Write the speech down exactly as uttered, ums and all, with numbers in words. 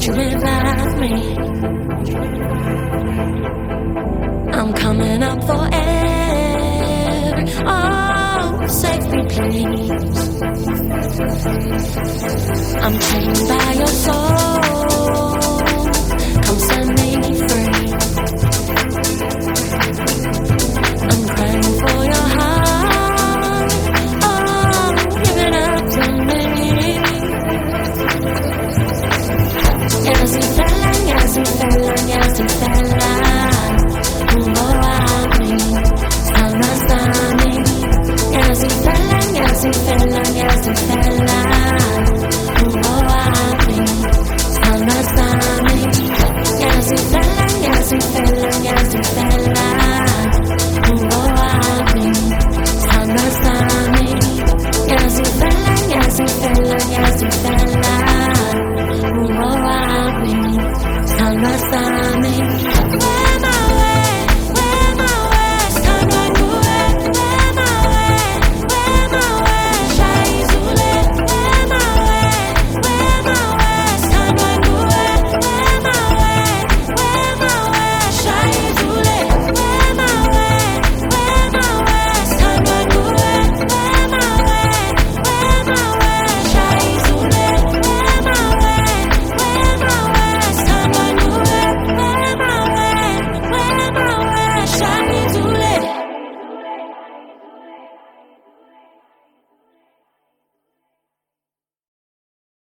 you revive me? I'm coming up for air. Oh, save me, please. I'm chained by your soul. Come set me free. I'm crying for your heart. Oh, give it up to me. Yes, you fella, yes, you fella, yes, you fella. Oh, I mean, sama sami. Yes, you fella, yes, you fella, yes, you fella. Oh, I mean, sama sami. Yes, you fella, yes, you fella, yes, you fella. Oh, I mean, sama sami. Yes, you fella, yes, you fella, yes, you fella.